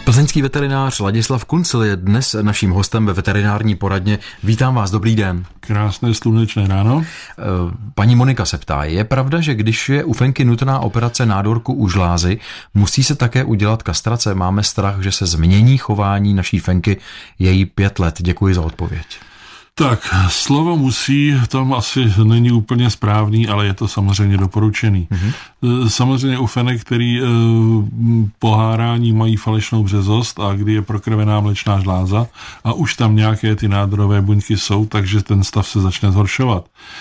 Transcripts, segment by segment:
Plzeňský veterinář Ladislav Kuncl je dnes naším hostem ve veterinární poradně. Vítám vás, dobrý den. Krásné slunečné ráno. Paní Monika se ptá, je pravda, že když je u Fenky nutná operace nádorku u žlázy, musí se také udělat kastrace? Máme strach, že se změní chování naší Fenky, je jí 5 let. Děkuji za odpověď. Tak, slovo musí, tam asi není úplně správný, ale je to samozřejmě doporučený. Samozřejmě u fenek, který po hárání mají falešnou březost a kdy je prokrvená mléčná žláza a už tam nějaké ty nádorové buňky jsou, takže ten stav se začne zhoršovat.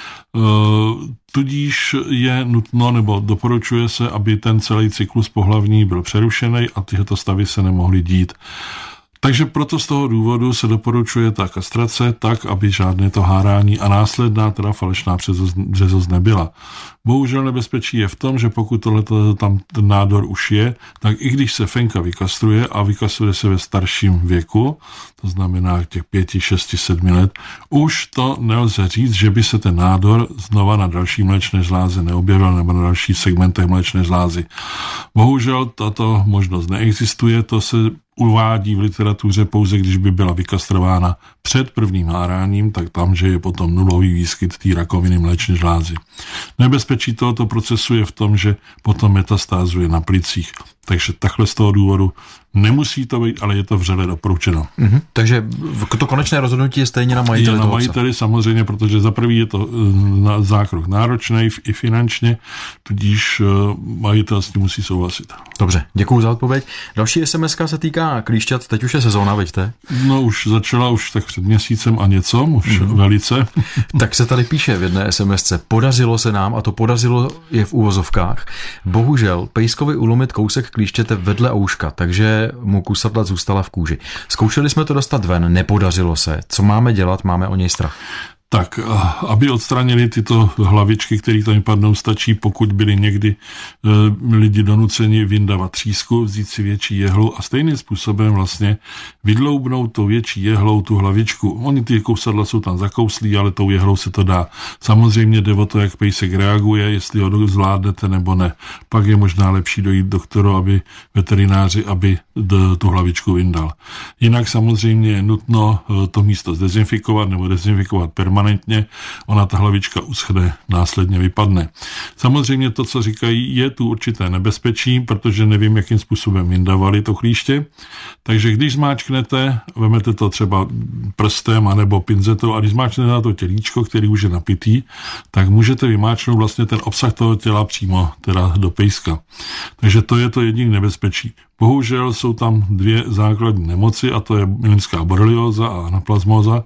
Tudíž je nutno, nebo doporučuje se, aby ten celý cyklus pohlavní byl přerušený a tyto stavy se nemohly dít. Takže proto z toho důvodu se doporučuje ta kastrace tak, aby žádné to hárání a následná teda falešná březost nebyla. Bohužel nebezpečí je v tom, že pokud tohleto tam ten nádor už je, tak i když se Fenka vykastruje a vykastruje se ve starším věku, to znamená těch 5, 6, 7 let, už to nelze říct, že by se ten nádor znova na další mléčné žláze neobjevil nebo na dalších segmentech mléčné žlázy. Bohužel tato možnost neexistuje, to se uvádí v literatuře pouze, když by byla vykastrována před prvním háráním, tak tam, že je potom nulový výskyt té rakoviny mléčné žlázy. Nebezpečí tohoto procesu je v tom, že potom metastázuje na plicích. Takže takhle z toho důvodu nemusí to být, ale je to vřele doporučeno. Takže to konečné rozhodnutí je stejně na majiteli. Je na majiteli samozřejmě, protože za prvý je to zákrok náročný i finančně, tudíž majitel s tím musí souhlasit. Dobře, děkuju za odpověď. Další SMS-ka se týká klíšťat, teď už je sezóna, veďte? No už začala už tak před měsícem a něco, už velice. Tak se tady píše v jedné SMS-ce, podařilo se nám, a to podařilo je v úvozovkách, bohužel pejskovi ulomit kousek klíštěte vedle ouška, takže mu kusadla zůstala v kůži. Zkoušeli jsme to dostat ven, nepodařilo se. Co máme dělat? Máme o něj strach. Tak, aby odstranili tyto hlavičky, které tam vypadnou, stačí, pokud byli někdy lidi donuceni vyndavat třísku, vzít si větší jehlu a stejným způsobem vlastně vydloubnout tou větší jehlou tu hlavičku. Oni ty kousadla jsou tam zakouslí, ale tou jehlou se to dá. Samozřejmě jde o to, jak pejsek reaguje, jestli ho zvládnete nebo ne. Pak je možná lepší dojít doktoru, veterináři, aby tu hlavičku vyndal. Jinak samozřejmě je nutno to místo zdezinfikovat nebo dezinfikovat permanentně. Ona ta hlavička uschne, následně vypadne. Samozřejmě to, co říkají, je tu určité nebezpečí, protože nevím, jakým způsobem vyndavali to klíště. Takže když zmáčknete, vemete to třeba prstem anebo pinzetou a když zmáčknete na to tělíčko, který už je napitý, tak můžete vymáčknout vlastně ten obsah toho těla přímo teda do pejska. Takže to je to jediné nebezpečí. Bohužel jsou tam 2 základní nemoci a to je milinská borelióza a anaplazmóza,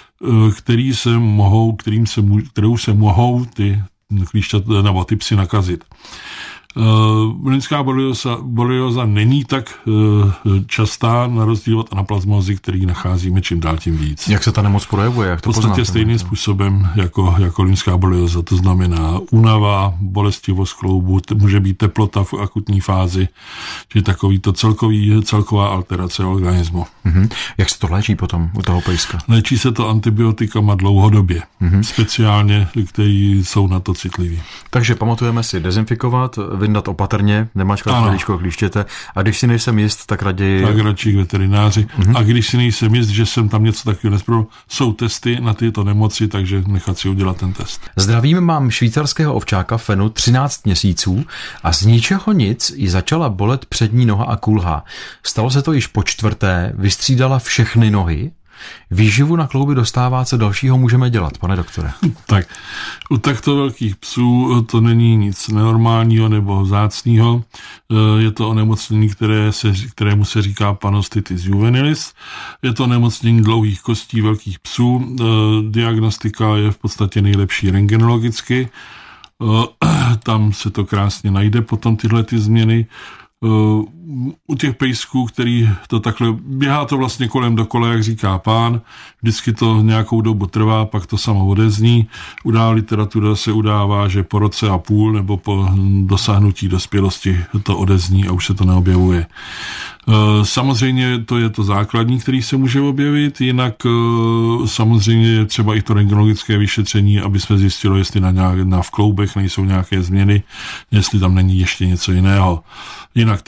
kterou se mohou ty klíšťata nebo ty psy nakazit. Milinská borelióza není tak častá na rozdíl od anaplazmózy, který nacházíme čím dál tím víc. Jak se ta nemoc projevuje? Jak to v podstatě stejným způsobem jako linská borelióza, to znamená únava, bolestivost kloubu, může být teplota v akutní fázi, čili takovýto celková alterace organismu. Jak se to léčí potom u toho pejska? Léčí se to antibiotikama dlouhodobě, speciálně, který jsou na to citliví. Takže pamatujeme si dezinfikovat, vyndat opatrně, nemačkat hlavičko klíštěte a když si nejsem jist, tak raději... Tak radši k veterináři. A když si nejsem jist, že jsem tam něco takového nespravoval, jsou testy na tyto nemoci, takže nechat si udělat ten test. Zdravím, mám švýcarského ovčáka Fenu 13 měsíců a z ničeho nic jí začala bolet přední noha a kulha. Stalo se to již po 4., vystřídala všechny nohy. Výživu na klouby dostává, co dalšího můžeme dělat, pane doktore? Tak, u takto velkých psů to není nic nenormálního nebo vzácného. Je to onemocnění, kterému se říká panostitis juvenilis. Je to onemocnění dlouhých kostí velkých psů. Diagnostika je v podstatě nejlepší rentgenologicky. Tam se to krásně najde potom tyhle ty změny. U těch pejsků, který to takhle, běhá to vlastně kolem dokola, jak říká pán, vždycky to nějakou dobu trvá, pak to samo odezní. Literatura se udává, že po 1,5 roku nebo po dosáhnutí dospělosti to odezní a už se to neobjevuje. Samozřejmě to je to základní, který se může objevit, jinak samozřejmě je třeba i to rentgenologické vyšetření, aby jsme zjistili, jestli v kloubech nejsou nějaké změny, jestli tam není ještě něco jiného. Jinak terapie,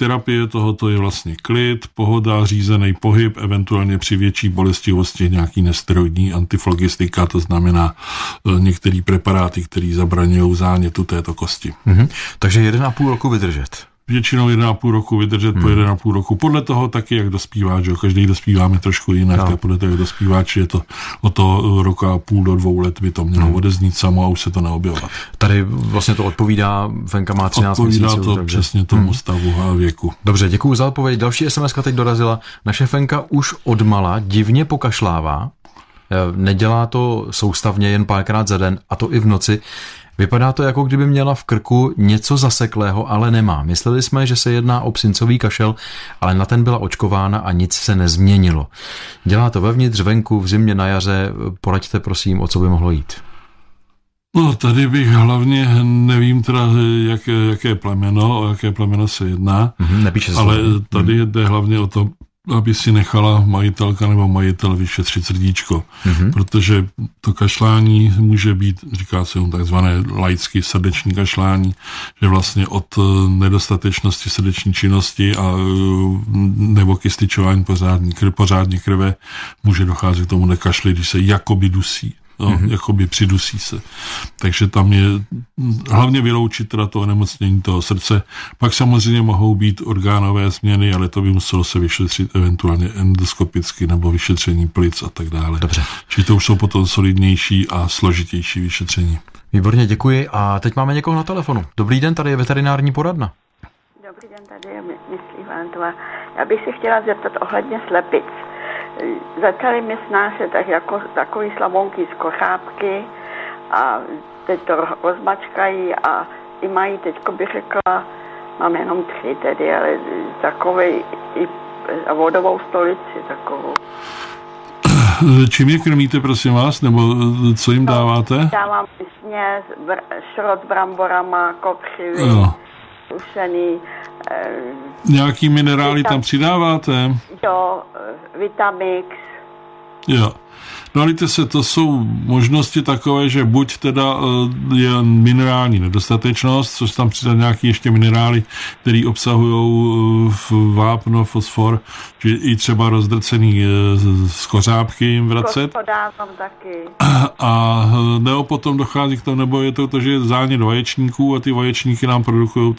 tohoto je vlastně klid, pohoda, řízený pohyb, eventuálně při větší bolestivosti nějaký nesteroidní antiflogistika, to znamená některé preparáty, které zabraňují zánětu této kosti. Takže 1,5 roku vydržet. Většinou 1,5 roku vydržet po 1,5 roku. Podle toho taky, jak dospíváč. Každý dospíváme trošku jinak, tak podle toho, jak dospíváč je to od toho roka a půl do 2 let by to mělo odeznít samo a už se to neobjevovat. Tady vlastně to odpovídá, Fenka má 13 měsíců. Odpovídá to přesně tomu stavu a věku. Dobře, děkuju za odpověď. Další SMS-ka teď dorazila. Naše Fenka už odmala divně pokašlává. Nedělá to soustavně, jen párkrát za den, a to i v noci. Vypadá to, jako kdyby měla v krku něco zaseklého, ale nemá. Mysleli jsme, že se jedná o psincový kašel, ale na ten byla očkována a nic se nezměnilo. Dělá to vevnitř, venku, v zimě, na jaře. Poraďte prosím, o co by mohlo jít. No, tady bych hlavně, nevím teda, jaké plemeno, o jaké plemeno se jedná, Nepíše se ale tady jde hlavně o to, aby si nechala majitelka nebo majitel vyšetřit srdíčko, protože to kašlání může být, říká se mu takzvané laicky srdeční kašlání, že vlastně od nedostatečnosti srdeční činnosti a nebo kystičování pořádně krve může docházet k tomu nekašli, když se jakoby dusí. Jakoby přidusí se. Takže tam je hlavně vyloučit teda to onemocnění toho srdce. Pak samozřejmě mohou být orgánové změny, ale to by muselo se vyšetřit eventuálně endoskopicky nebo vyšetření plic a tak dále. Dobře. Čili to už jsou potom solidnější a složitější vyšetření. Výborně, děkuji. A teď máme někoho na telefonu. Dobrý den, tady je veterinární poradna. Dobrý den, tady je Myslí Valentová. Já bych si chtěla zeptat ohledně slepic. Začaly mě snášet tak jako takový slabonky z kořápky a teď to rozmačkají a i mají, teďko bych řekla, mám jenom 3 tedy, ale takovej i vodovou stolici takovou. Čím je krmíte, prosím vás, nebo co jim dáváte? Dávám směs, šrot s bramborama, kopřivy, sušený. Nějaký minerály tam přidáváte? Jo, Vitamix. Jo. No ale to jsou možnosti takové, že buď teda je minerální nedostatečnost, což tam přidat nějaký ještě minerály, které obsahují vápno, fosfor, že i třeba rozdrcený z kořápky jim vracet. A nebo potom dochází k tomu, nebo je to, že je zánět vaječníků a ty vaječníky nám produkují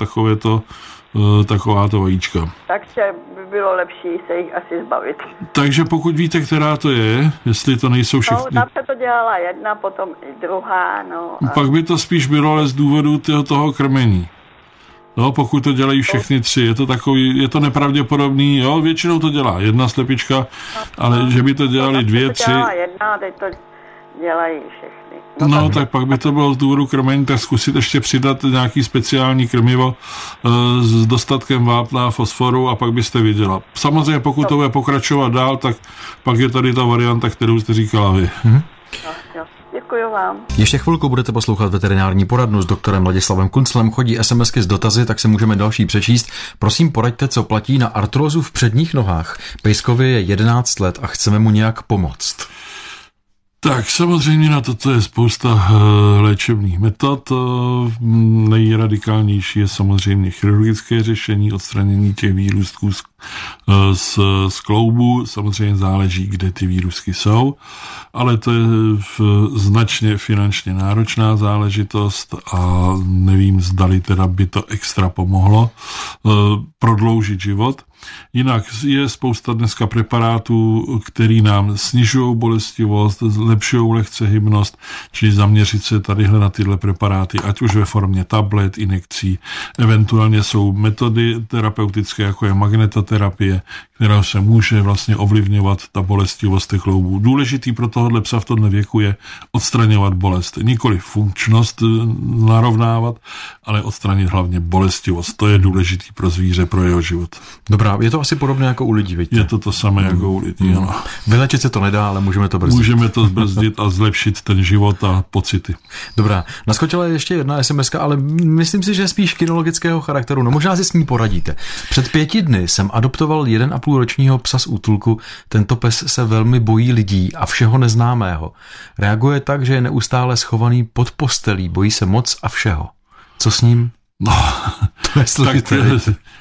takováto vajíčka. Takže by bylo lepší se jich asi zbavit. Takže pokud víte, která to je, jestli to nejsou všechny... No, tam se to dělala jedna, potom i druhá, no. Pak by to spíš bylo ale z důvodu toho krmení. No, pokud to dělají všechny 3, je to nepravděpodobný, jo, většinou to dělá jedna slepička, ale že by to dělali 2, 3... jedna, teď to dělají všechny. No, tak pak by to bylo z důvodu krmení, tak zkusit ještě přidat nějaký speciální krmivo s dostatkem vápna a fosforu a pak byste viděla. Samozřejmě, pokud to bude pokračovat dál, tak pak je tady ta varianta, kterou jste říkala vy. Jo. Děkuji vám. Ještě chvilku budete poslouchat veterinární poradnu s doktorem Ladislavem Kunclem. Chodí SMSky s dotazy, tak se můžeme další přečíst. Prosím, poraďte, co platí na artrózu v předních nohách. Pejskovi je 11 let a chceme mu nějak pomoct. Tak samozřejmě na toto je spousta léčebných metod. Nejradikálnější je samozřejmě chirurgické řešení, odstranění těch výrůstků z kloubu. Samozřejmě záleží, kde ty výrůstky jsou, ale to je značně finančně náročná záležitost a nevím, zdali teda by to extra pomohlo prodloužit život. Jinak je spousta dneska preparátů, který nám snižují bolestivost, zlepšují lehce hybnost, čili zaměřit se tadyhle na tyhle preparáty, ať už ve formě tablet, injekcí. Eventuálně jsou metody terapeutické, jako je magnetoterapie, která se může vlastně ovlivňovat ta bolestivost těch kloubů. Důležitý pro tohohle psa v tomhle věku je odstraňovat bolest. Nikoli funkčnost narovnávat, ale odstranit hlavně bolestivost. To je důležitý pro zvíře, pro jeho život. Dobrá, je to asi podobné jako u lidí, vidíte? Je to samé jako u lidí, ano. Vylečit se to nedá, ale můžeme to brzdit. Můžeme to zbrzdit a zlepšit ten život a pocity. Dobrá, naskočila ještě jedna SMS-ka, ale myslím si, že je spíš kinologického charakteru. No možná si s ní poradíte. Před 5 dny jsem adoptoval 1,5ročního psa z útulku. Tento pes se velmi bojí lidí a všeho neznámého. Reaguje tak, že je neustále schovaný pod postelí, bojí se moc a všeho. Co s ním? No, to je složité.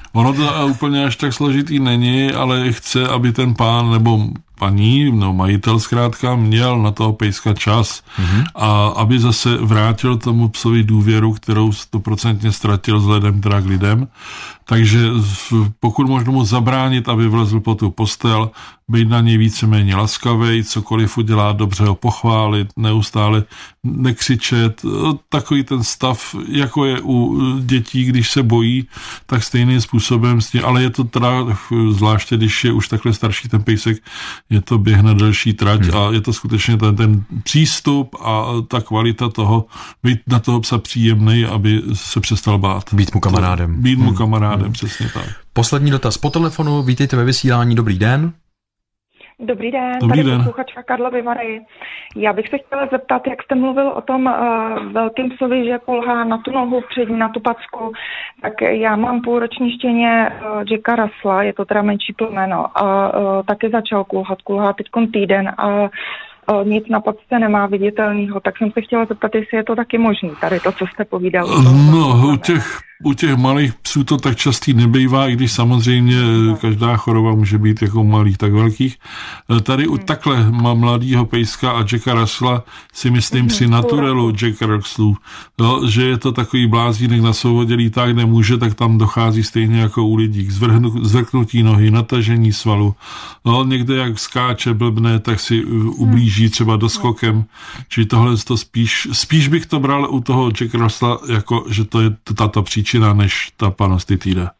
Ono to úplně až tak složitý není, ale chce, aby ten pán nebo paní, no majitel zkrátka, měl na toho pejska čas a aby zase vrátil tomu psovi důvěru, kterou 100% ztratil vzhledem teda k lidem. Takže pokud možno mu zabránit, aby vlezl po tu postel, být na něj víceméně laskavej, cokoliv udělá, dobře ho pochválit, neustále nekřičet. Takový ten stav, jako je u dětí, když se bojí, tak stejným způsobem, ale je to teda, zvláště když je už takhle starší ten pejsek, je to běh na delší trať a je to skutečně ten přístup a ta kvalita toho, být na toho psa příjemnej, aby se přestal bát. Být mu kamarádem. Být mu kamarádem, přesně tak. Poslední dotaz po telefonu, vítejte ve vysílání, dobrý den. Dobrý den, Dobrý tady den. posluchačka Karlovy Vary. Já bych se chtěla zeptat, jak jste mluvil o tom velkým psovi, že kulhá na tu nohu přední, na tu packu, tak já mám půlroční štěně Jacka Russella, je to teda menší plemeno, a taky začal kulhá teďkon týden a nic na pacce nemá viditelného, tak jsem se chtěla zeptat, jestli je to taky možný, tady to, co jste povídal. No, u těch malých psů to tak častý nebejvá, i když samozřejmě každá choroba může být jako malých, tak velkých. Tady u takhle mladýho pejska a Jacka Russella si myslím při naturelu Jacka Russella, že je to takový blázínek na svobodě, lítá kde může, tak tam dochází stejně jako u lidí k zvrknutí nohy, natažení svalu. No, někde jak skáče, blbne, tak si ublíží třeba doskokem. Čili tohle to spíš bych to bral u toho Jacka Russella, jako že to je tato příčina, než ta panostitida.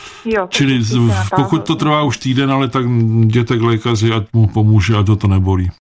Čili pokud to trvá už týden, ale tak jděte k lékaři, ať mu pomůže, ať to nebolí.